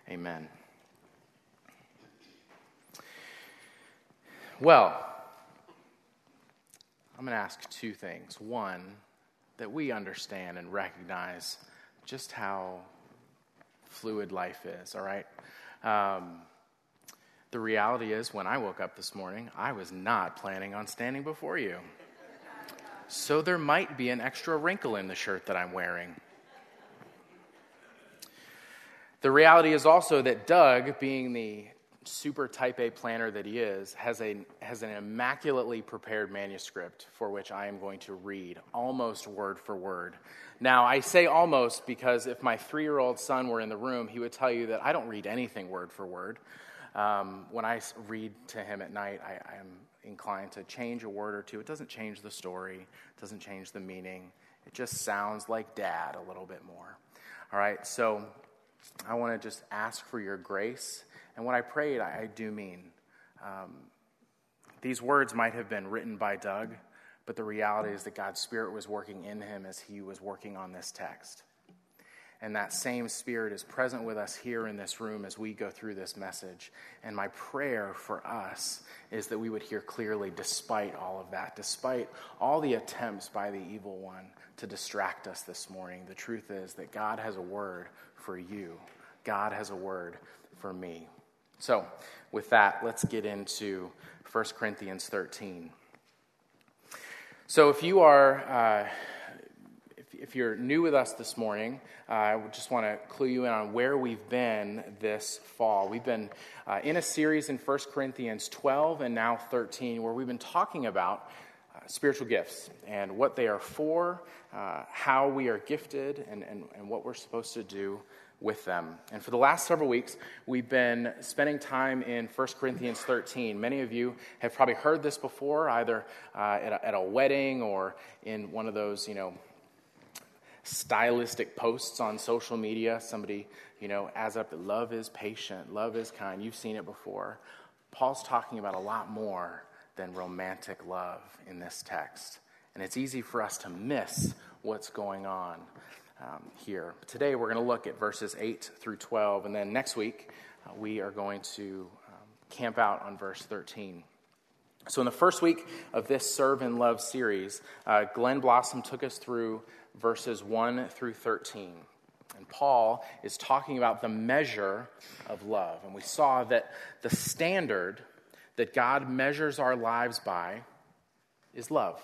Amen. Well, I'm going to ask two things. One, that we understand and recognize just how fluid life is, all right? The reality is, when I woke up this morning, I was not planning on standing before you. So there might be an extra wrinkle in the shirt that I'm wearing. The reality is also that Doug, being the super type A planner that he is, has an immaculately prepared manuscript for which I am going to read almost word for word. Now, I say almost because if my 3-year-old son were in the room, he would tell you that I don't read anything word for word. When I read to him at night, I am inclined to change a word or two. It doesn't change the story. It doesn't change the meaning. It just sounds like Dad a little bit more. All right, so I want to just ask for your grace. And what I prayed, I do mean. These words might have been written by Doug, but the reality is that God's Spirit was working in him as he was working on this text. And that same Spirit is present with us here in this room as we go through this message. And my prayer for us is that we would hear clearly despite all of that, despite all the attempts by the evil one to distract us this morning. The truth is that God has a word for you. God has a word for me. So, with that, let's get into 1 Corinthians 13. So, if you're new with us this morning, I just want to clue you in on where we've been this fall. We've been in a series in 1 Corinthians 12 and now 13, where we've been talking about spiritual gifts and what they are for, how we are gifted, and what we're supposed to do with them. And for the last several weeks, we've been spending time in 1 Corinthians 13. Many of you have probably heard this before, either at a wedding or in one of those, stylistic posts on social media. Somebody, adds up that love is patient, love is kind. You've seen it before. Paul's talking about a lot more than romantic love in this text. And it's easy for us to miss what's going on here. Today we're going to look at verses 8 through 12, and then next week we are going to camp out on verse 13. So in the first week of this Serve in Love series, Glenn Blossom took us through verses 1 through 13. And Paul is talking about the measure of love. And we saw that the standard that God measures our lives by is love.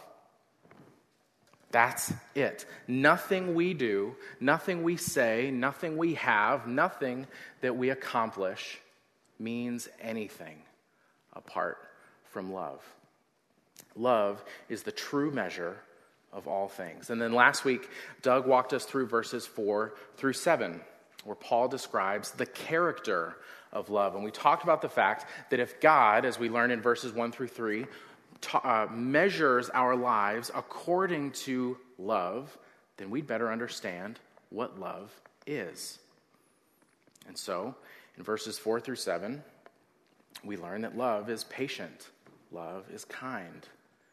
That's it. Nothing we do, nothing we say, nothing we have, nothing that we accomplish means anything apart from love. Love is the true measure of all things. And then last week, Doug walked us through verses 4 through 7, where Paul describes the character of love. And we talked about the fact that if God, as we learn in verses 1 through 3, measures our lives according to love, then we'd better understand what love is. And so, in verses 4 through 7, we learn that love is patient. Love is kind.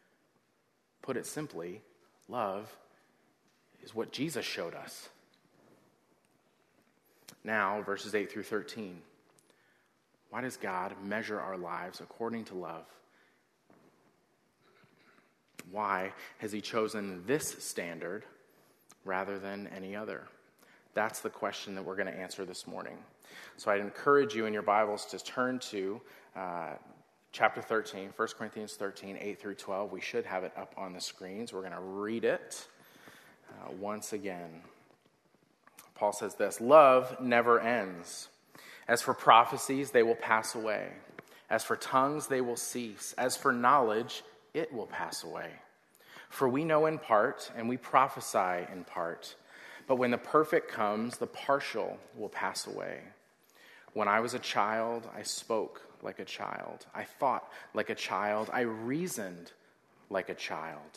Put it simply, love is what Jesus showed us. Now, verses 8 through 13. Why does God measure our lives according to love? Why has he chosen this standard rather than any other? That's the question that we're going to answer this morning. So I'd encourage you in your Bibles to turn to chapter 13, 1 Corinthians 13, 8 through 12. We should have it up on the screens. We're going to read it once again. Paul says this: love never ends. As for prophecies, they will pass away. As for tongues, they will cease. As for knowledge, it will pass away. For we know in part, and we prophesy in part. But when the perfect comes, the partial will pass away. When I was a child, I spoke like a child. I thought like a child. I reasoned like a child.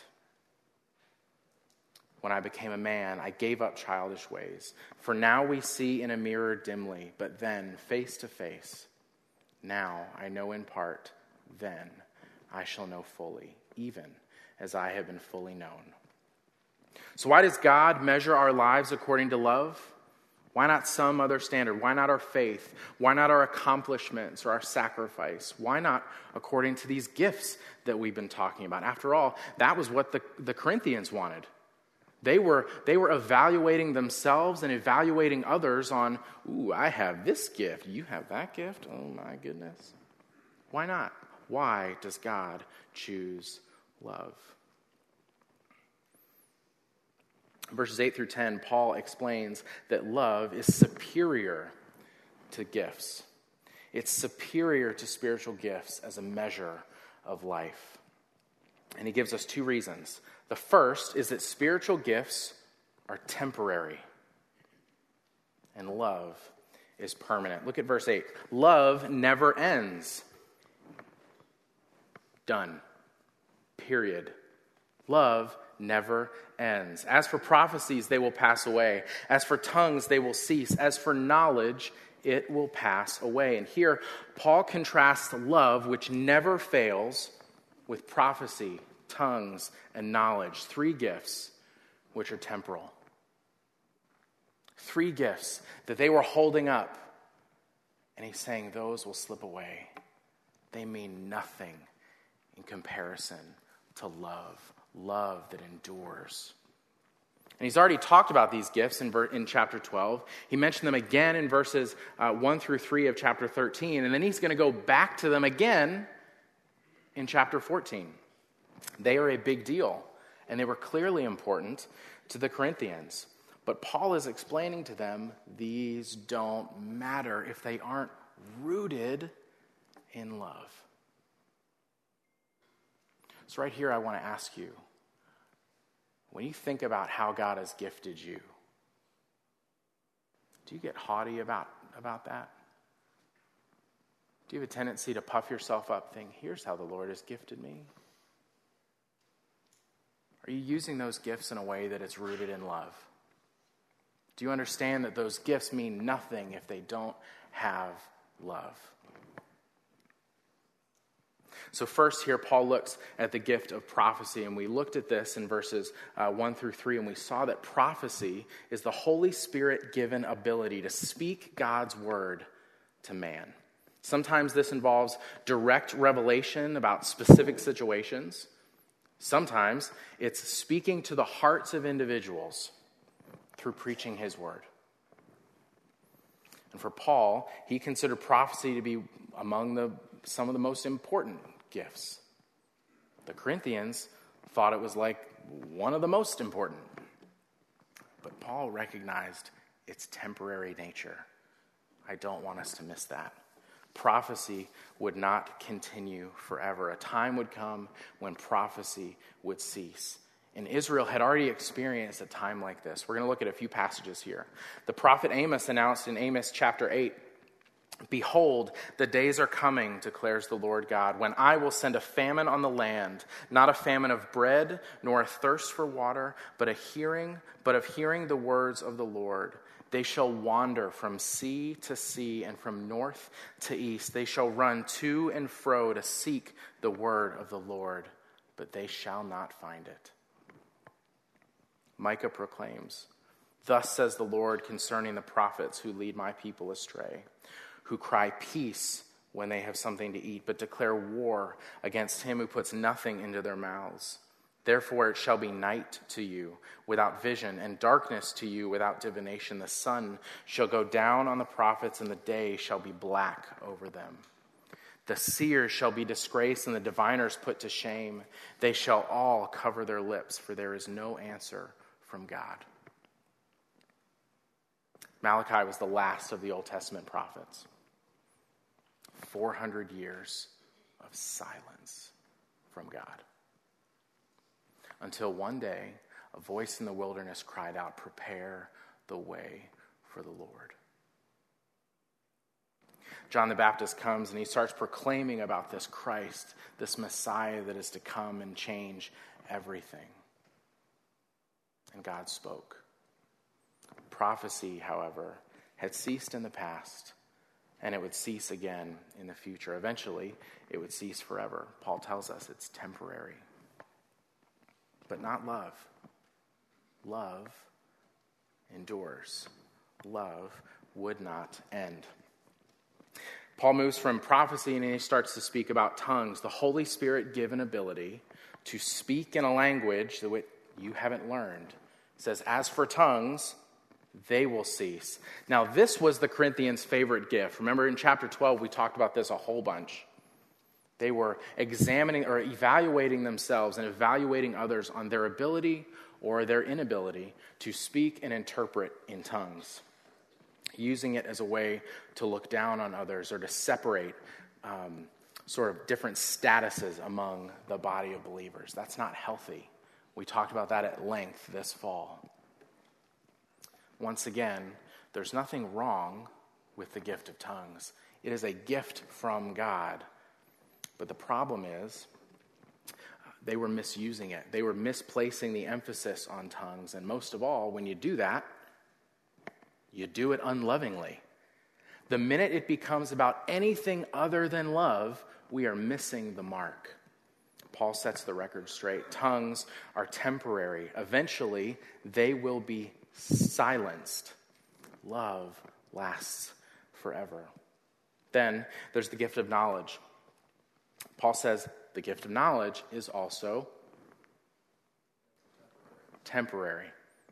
When I became a man, I gave up childish ways. For now we see in a mirror dimly, but then face to face. Now I know in part, then I shall know fully, even as I have been fully known. So why does God measure our lives according to love? Why not some other standard? Why not our faith? Why not our accomplishments or our sacrifice? Why not according to these gifts that we've been talking about? After all, that was what the Corinthians wanted. They were evaluating themselves and evaluating others on, ooh, I have this gift. You have that gift? Oh, my goodness. Why not? Why does God choose love? Verses 8 through 10, Paul explains that love is superior to gifts. It's superior to spiritual gifts as a measure of life. And he gives us two reasons. The first is that spiritual gifts are temporary, and love is permanent. Look at verse 8. Love never ends. Done. Period. Love never ends. As for prophecies, they will pass away. As for tongues, they will cease. As for knowledge, it will pass away. And here, Paul contrasts love, which never fails, with prophecy, tongues, and knowledge. Three gifts which are temporal. Three gifts that they were holding up. And he's saying those will slip away. They mean nothing in comparison to love. Love that endures. And he's already talked about these gifts in chapter 12. He mentioned them again in verses 1 through 3 of chapter 13. And then he's going to go back to them again in chapter 14. They are a big deal. And they were clearly important to the Corinthians. But Paul is explaining to them, these don't matter if they aren't rooted in love. So right here, I want to ask you, when you think about how God has gifted you, do you get haughty about that? Do you have a tendency to puff yourself up, think, here's how the Lord has gifted me? Are you using those gifts in a way that it's rooted in love? Do you understand that those gifts mean nothing if they don't have love? So first here, Paul looks at the gift of prophecy, and we looked at this in verses 1 through 3, and we saw that prophecy is the Holy Spirit-given ability to speak God's word to man. Sometimes this involves direct revelation about specific situations. Sometimes it's speaking to the hearts of individuals through preaching his word. And for Paul, he considered prophecy to be among some of the most important gifts. The Corinthians thought it was like one of the most important. But Paul recognized its temporary nature. I don't want us to miss that. Prophecy would not continue forever. A time would come when prophecy would cease. And Israel had already experienced a time like this. We're going to look at a few passages here. The prophet Amos announced in Amos chapter 8, "Behold, the days are coming, declares the Lord God, when I will send a famine on the land, not a famine of bread, nor a thirst for water, but of hearing the words of the Lord. They shall wander from sea to sea and from north to east. They shall run to and fro to seek the word of the Lord, but they shall not find it." Micah proclaims, "Thus says the Lord concerning the prophets who lead my people astray, who cry peace when they have something to eat, but declare war against him who puts nothing into their mouths. Therefore it shall be night to you without vision, and darkness to you without divination. The sun shall go down on the prophets, and the day shall be black over them. The seers shall be disgraced, and the diviners put to shame. They shall all cover their lips, for there is no answer from God." Malachi was the last of the Old Testament prophets. 400 years of silence from God. Until one day, a voice in the wilderness cried out, "Prepare the way for the Lord." John the Baptist comes and he starts proclaiming about this Christ, this Messiah that is to come and change everything. And God spoke. Prophecy, however, had ceased in the past, and it would cease again in the future. Eventually, it would cease forever. Paul tells us it's temporary. But not love. Love endures. love would not end. Paul moves from prophecy and he starts to speak about tongues, the Holy Spirit-given ability to speak in a language that you haven't learned. He says, as for tongues, they will cease. Now, this was the Corinthians' favorite gift. Remember in chapter 12, we talked about this a whole bunch. They were examining or evaluating themselves and evaluating others on their ability or their inability to speak and interpret in tongues, using it as a way to look down on others or to separate sort of different statuses among the body of believers. That's not healthy. We talked about that at length this fall. Once again, there's nothing wrong with the gift of tongues. It is a gift from God. But the problem is, they were misusing it. They were misplacing the emphasis on tongues. And most of all, when you do that, you do it unlovingly. The minute it becomes about anything other than love, we are missing the mark. Paul sets the record straight. Tongues are temporary. Eventually, they will be silenced. Love lasts forever. Then there's the gift of knowledge. Paul says the gift of knowledge is also temporary.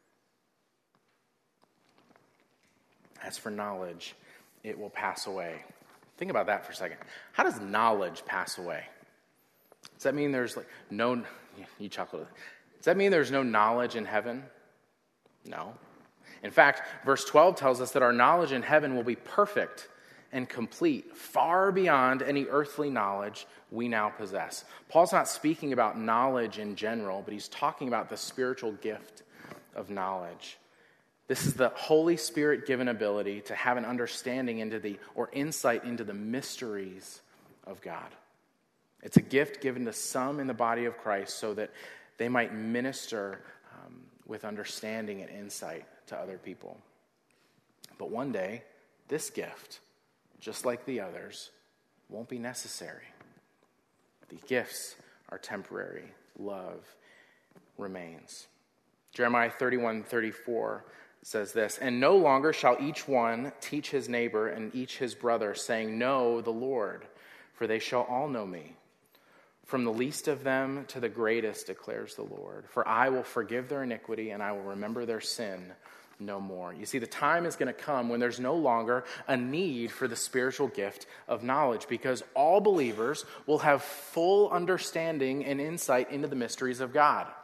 As for knowledge, it will pass away. Think about that for a second. How does knowledge pass away? Does that mean there's you chuckled. Does that mean there's no knowledge in heaven? No. In fact, verse 12 tells us that our knowledge in heaven will be perfect and complete, far beyond any earthly knowledge we now possess. Paul's not speaking about knowledge in general, but he's talking about the spiritual gift of knowledge. This is the Holy Spirit-given ability to have an understanding or insight into the mysteries of God. It's a gift given to some in the body of Christ so that they might minister with understanding and insight to other people. But one day, this gift, just like the others, won't be necessary. The gifts are temporary. Love remains. Jeremiah 31:34 says this, "And no longer shall each one teach his neighbor and each his brother, saying, 'Know the Lord,' for they shall all know me. From the least of them to the greatest, declares the Lord. For I will forgive their iniquity and I will remember their sin no more." You see, the time is going to come when there's no longer a need for the spiritual gift of knowledge because all believers will have full understanding and insight into the mysteries of God.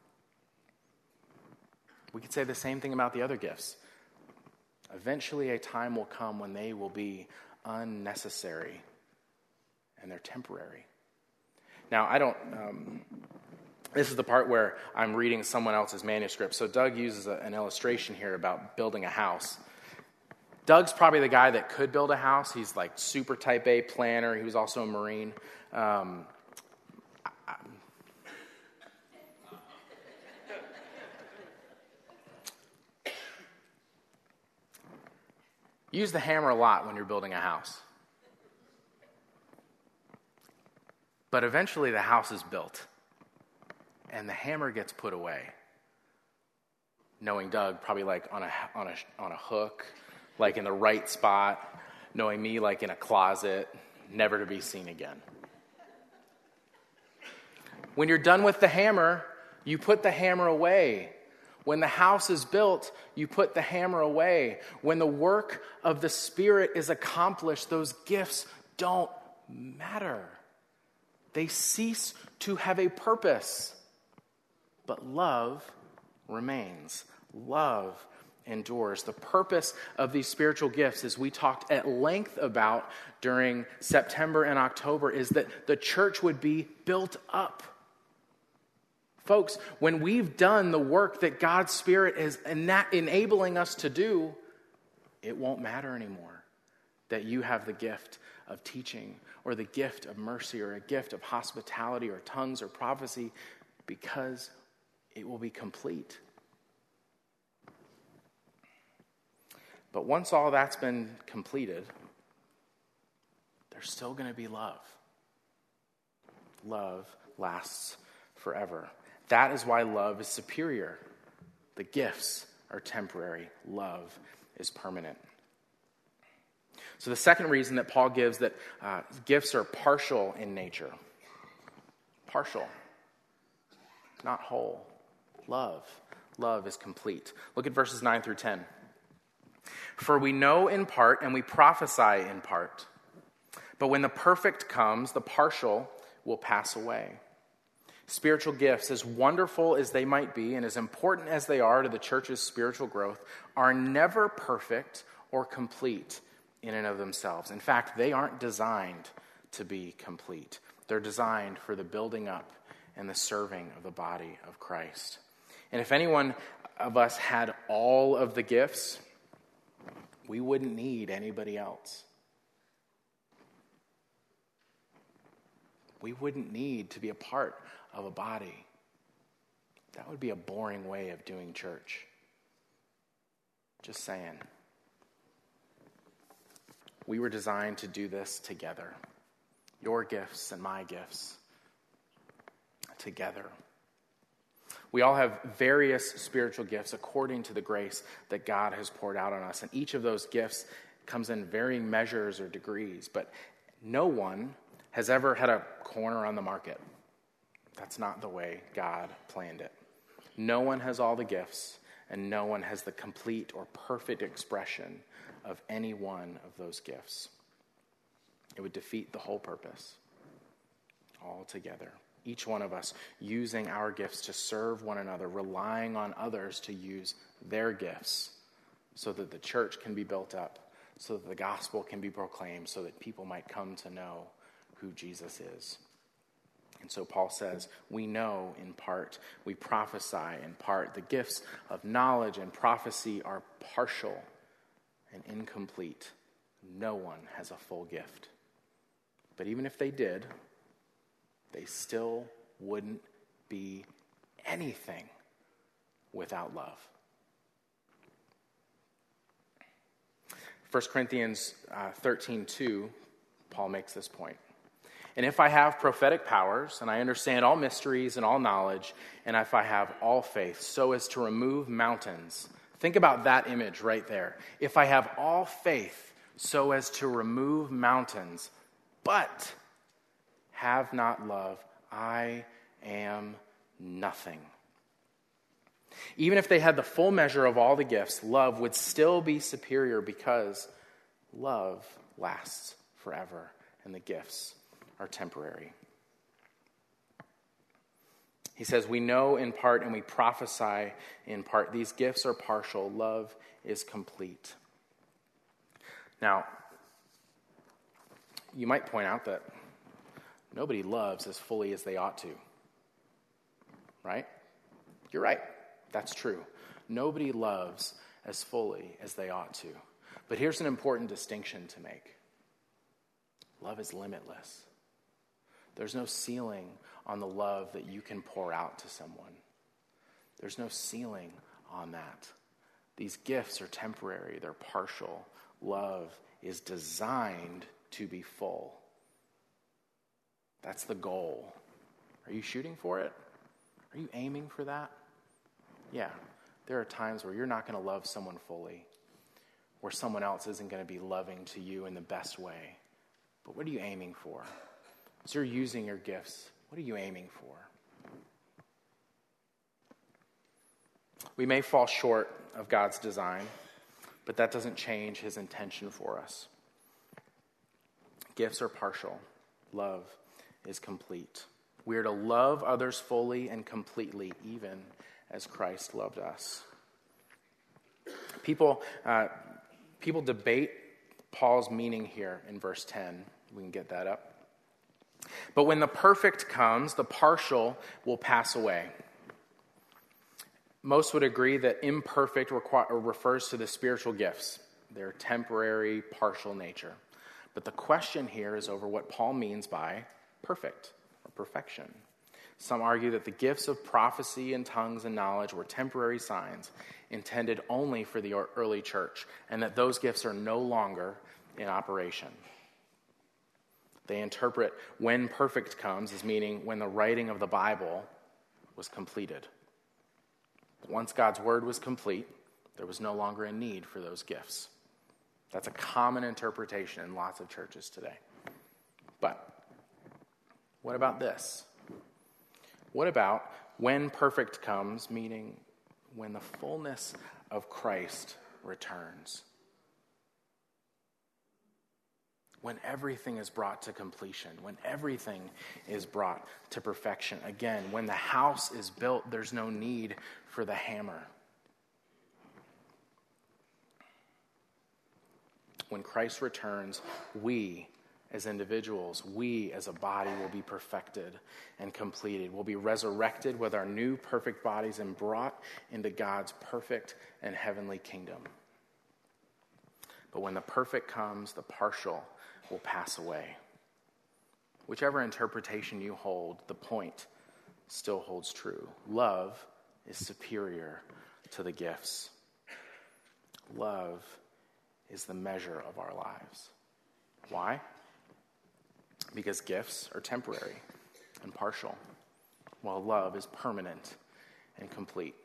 We could say the same thing about the other gifts. Eventually, a time will come when they will be unnecessary and they're temporary. Now, this is the part where I'm reading someone else's manuscript. So Doug uses an illustration here about building a house. Doug's probably the guy that could build a house. He's like super type A planner. He was also a Marine. Use the hammer a lot when you're building a house. But eventually the house is built and the hammer gets put away. Knowing Doug, probably like on a hook, like in the right spot. Knowing me, like in a closet, never to be seen again. When you're done with the hammer, you put the hammer away. When the house is built, you put the hammer away. When the work of the Spirit is accomplished, those gifts don't matter. They cease to have a purpose. But love remains. Love endures. The purpose of these spiritual gifts, as we talked at length about during September and October, is that the church would be built up. Folks, when we've done the work that God's Spirit is enabling us to do, it won't matter anymore that you have the gift of teaching or the gift of mercy or a gift of hospitality or tongues or prophecy, because it will be complete. But once all that's been completed, there's still going to be love. Love lasts forever. That is why love is superior. The gifts are temporary. Love is permanent. So the second reason that Paul gives that gifts are partial in nature. Partial, not whole. Love is complete. Look at verses 9 through 10. For we know in part and we prophesy in part. But when the perfect comes, the partial will pass away. Spiritual gifts, as wonderful as they might be and as important as they are to the church's spiritual growth, are never perfect or complete in and of themselves. In fact, they aren't designed to be complete. They're designed for the building up and the serving of the body of Christ. And if any one of us had all of the gifts, we wouldn't need anybody else. We wouldn't need to be a part of a body. That would be a boring way of doing church. Just saying. We were designed to do this together. Your gifts and my gifts together. We all have various spiritual gifts according to the grace that God has poured out on us. And each of those gifts comes in varying measures or degrees. But no one has ever had a corner on the market. That's not the way God planned it. No one has all the gifts, and no one has the complete or perfect expression of any one of those gifts. It would defeat the whole purpose altogether. Each one of us using our gifts to serve one another, relying on others to use their gifts so that the church can be built up, so that the gospel can be proclaimed, so that people might come to know who Jesus is. And so Paul says, we know in part, we prophesy in part. The gifts of knowledge and prophecy are partial and incomplete. No one has a full gift. But even if they did, they still wouldn't be anything without love. 1 Corinthians 13:2, Paul makes this point. And if I have prophetic powers, and I understand all mysteries and all knowledge, and if I have all faith, so as to remove mountains. Think about that image right there. If I have all faith, so as to remove mountains, but have not love, I am nothing. Even if they had the full measure of all the gifts, love would still be superior because love lasts forever and the gifts are temporary. He says, we know in part and we prophesy in part. These gifts are partial. Love is complete. Now, you might point out that nobody loves as fully as they ought to. Right? You're right. That's true. Nobody loves as fully as they ought to. But here's an important distinction to make. Love is limitless. There's no ceiling on the love that you can pour out to someone. There's no ceiling on that. These gifts are temporary. They're partial. Love is designed to be full. That's the goal. Are you shooting for it? Are you aiming for that? Yeah. There are times where you're not going to love someone fully, where someone else isn't going to be loving to you in the best way. But what are you aiming for? As you're using your gifts, what are you aiming for? We may fall short of God's design, but that doesn't change his intention for us. Gifts are partial. Love is complete. We are to love others fully and completely, even as Christ loved us. People debate Paul's meaning here in verse 10. We can get that up. But when the perfect comes, the partial will pass away. Most would agree that imperfect refers to the spiritual gifts, their temporary, partial nature. But the question here is over what Paul means by perfect or perfection. Some argue that the gifts of prophecy and tongues and knowledge were temporary signs intended only for the early church, and that those gifts are no longer in operation. They interpret when perfect comes as meaning when the writing of the Bible was completed. Once God's word was complete, There was no longer a need for those gifts. That's a common interpretation in lots of churches today. But what about this? What about when perfect comes, meaning when the fullness of Christ returns? When everything is brought to completion, when everything is brought to perfection. Again, when the house is built, there's no need for the hammer. When Christ returns, we as individuals, we as a body will be perfected and completed. We'll be resurrected with our new perfect bodies and brought into God's perfect and heavenly kingdom. But when the perfect comes, the partial will pass away. Whichever interpretation you hold, the point still holds true. Love is superior to the gifts. Love is the measure of our lives. Why? Because gifts are temporary and partial, while love is permanent and complete.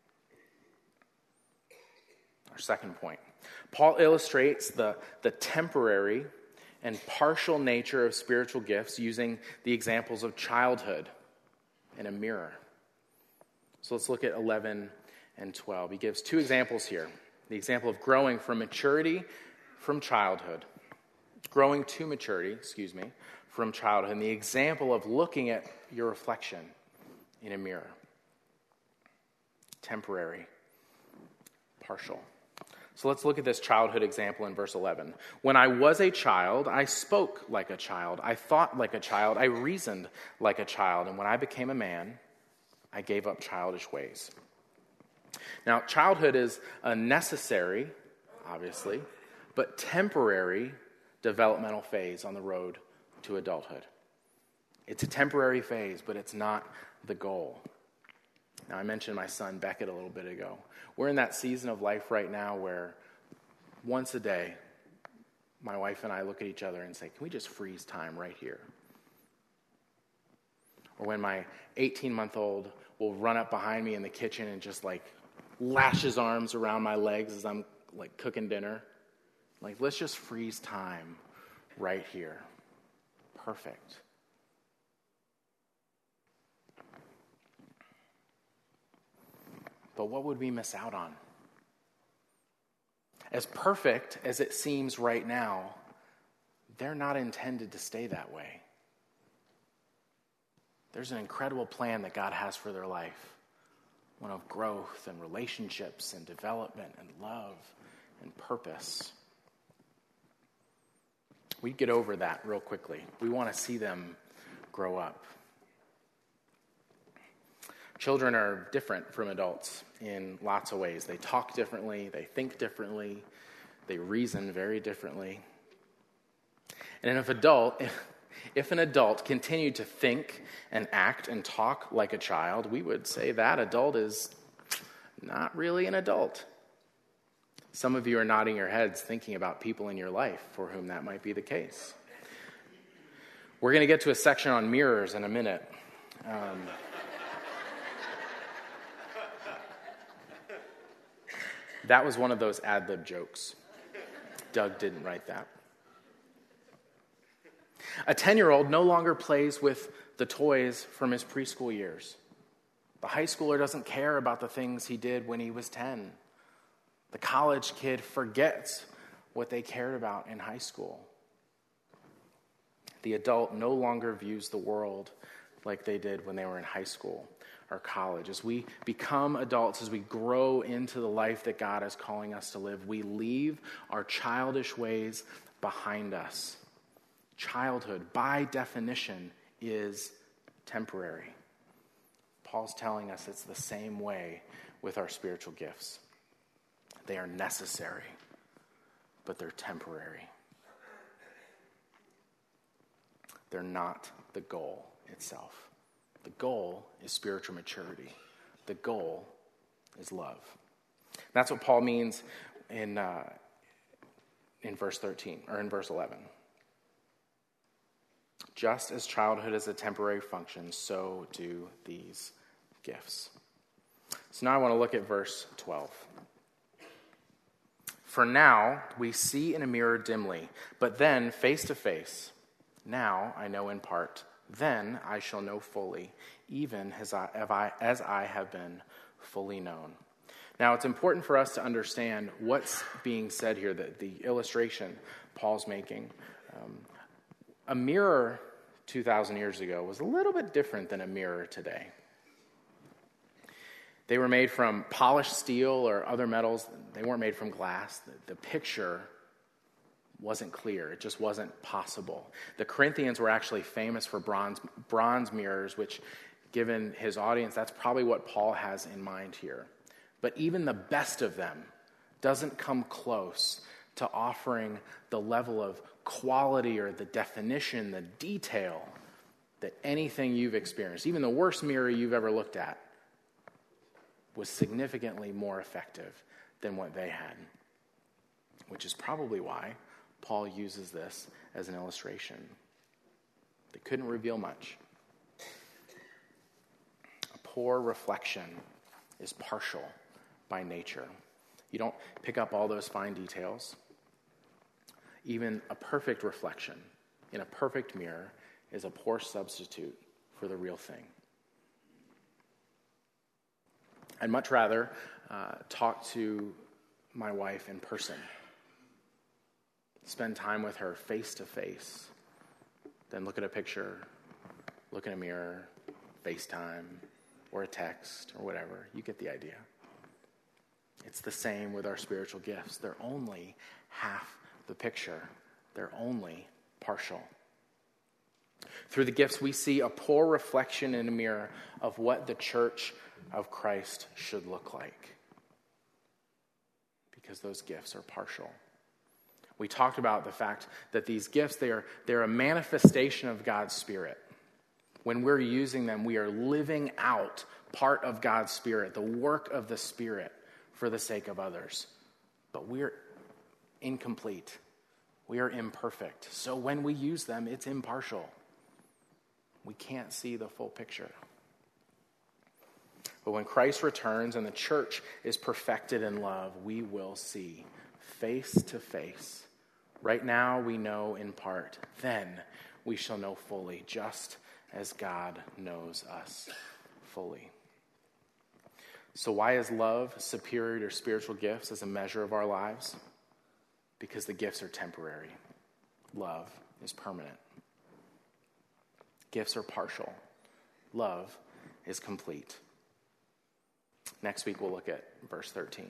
Our second point. Paul illustrates the temporary and partial nature of spiritual gifts using the examples of childhood and a mirror. So let's look at 11 and 12. He gives two examples here. The example of growing from maturity from childhood. Growing to maturity, from childhood. And the example of looking at your reflection in a mirror. Temporary, partial. So let's look at this childhood example in verse 11. When I was a child, I spoke like a child. I thought like a child. I reasoned like a child. And when I became a man, I gave up childish ways. Now, childhood is a necessary, obviously, but temporary developmental phase on the road to adulthood. It's a temporary phase, but it's not the goal. Now, I mentioned my son Beckett a little bit ago. We're in that season of life right now where once a day, my wife and I look at each other and say, can we just freeze time right here? Or when my 18-month-old will run up behind me in the kitchen and just lash his arms around my legs as I'm cooking dinner. Let's just freeze time right here. Perfect. But what would we miss out on? As perfect as it seems right now, they're not intended to stay that way. There's an incredible plan that God has for their life. One of growth and relationships and development and love and purpose. We get over that real quickly. We want to see them grow up. Children are different from adults in lots of ways. They talk differently, they think differently, they reason very differently. And if an adult continued to think and act and talk like a child, we would say that adult is not really an adult. Some of you are nodding your heads thinking about people in your life for whom that might be the case. We're going to get to a section on mirrors in a minute. That was one of those ad-lib jokes. Doug didn't write that. A 10-year-old no longer plays with the toys from his preschool years. The high schooler doesn't care about the things he did when he was 10. The college kid forgets what they cared about in high school. The adult no longer views the world like they did when they were in high school or college. As we become adults, as we grow into the life that God is calling us to live, we leave our childish ways behind us. Childhood, by definition, is temporary. Paul's telling us it's the same way with our spiritual gifts. They are necessary, but they're temporary. They're not the goal itself. The goal is spiritual maturity. The goal is love. That's what Paul means in verse 13, or in verse 11. Just as childhood is a temporary function, so do these gifts. So now I want to look at verse 12. For now we see in a mirror dimly, but then face to face. Now I know in part, then I shall know fully, even as I have been fully known. Now it's important for us to understand what's being said here, the illustration Paul's making. A mirror 2,000 years ago was a little bit different than a mirror today. They were made from polished steel or other metals. They weren't made from glass. The picture wasn't clear. It just wasn't possible. The Corinthians were actually famous for bronze mirrors, which, given his audience, that's probably what Paul has in mind here. But even the best of them doesn't come close to offering the level of quality or the definition, the detail that anything you've experienced, even the worst mirror you've ever looked at, was significantly more effective than what they had, which is probably why Paul uses this as an illustration. They couldn't reveal much. A poor reflection is partial by nature. You don't pick up all those fine details. Even a perfect reflection in a perfect mirror is a poor substitute for the real thing. I'd much rather talk to my wife in person, spend time with her face to face, than look at a picture, look in a mirror, FaceTime, or a text, or whatever. You get the idea. It's the same with our spiritual gifts. They're only half the picture. They're only partial. Through the gifts, we see a poor reflection in a mirror of what the church of Christ should look like, because those gifts are partial. We talked about the fact that these gifts, they're a manifestation of God's Spirit. When we're using them, we are living out part of God's Spirit, the work of the Spirit for the sake of others. But we're incomplete. We are imperfect. So when we use them, it's impartial. We can't see the full picture. But when Christ returns and the church is perfected in love, we will see face to face. Right now we know in part. Then we shall know fully, just as God knows us fully. So why is love superior to spiritual gifts as a measure of our lives? Because the gifts are temporary. Love is permanent. Gifts are partial. Love is complete. Next week we'll look at verse 13.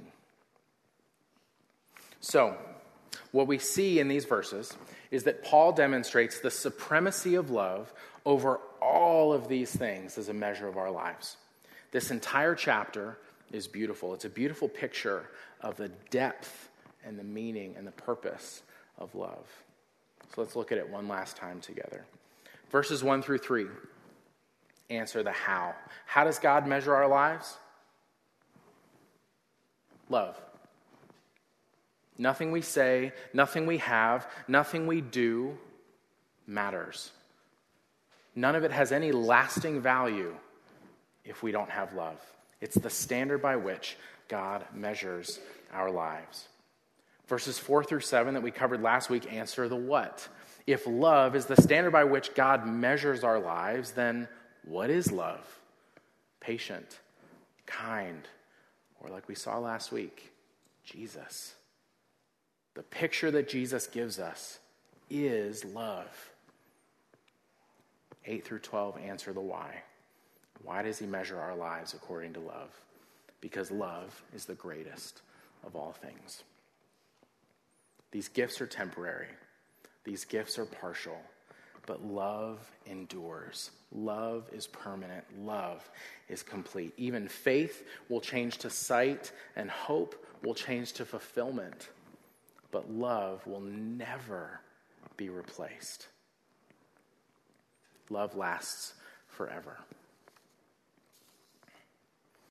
So, what we see in these verses is that Paul demonstrates the supremacy of love over all of these things as a measure of our lives. This entire chapter is beautiful. It's a beautiful picture of the depth and the meaning and the purpose of love. So let's look at it one last time together. Verses 1 through 3 answer the how. How does God measure our lives? Love. Nothing we say, nothing we have, nothing we do matters. None of it has any lasting value if we don't have love. It's the standard by which God measures our lives. Verses 4 through 7 that we covered last week answer the what. If love is the standard by which God measures our lives, then what is love? Patient, kind, or like we saw last week, Jesus. The picture that Jesus gives us is love. 8 through 12 answer the why. Why does he measure our lives according to love? Because love is the greatest of all things. These gifts are temporary. These gifts are partial. But love endures. Love is permanent. Love is complete. Even faith will change to sight, and hope will change to fulfillment. But love will never be replaced. Love lasts forever.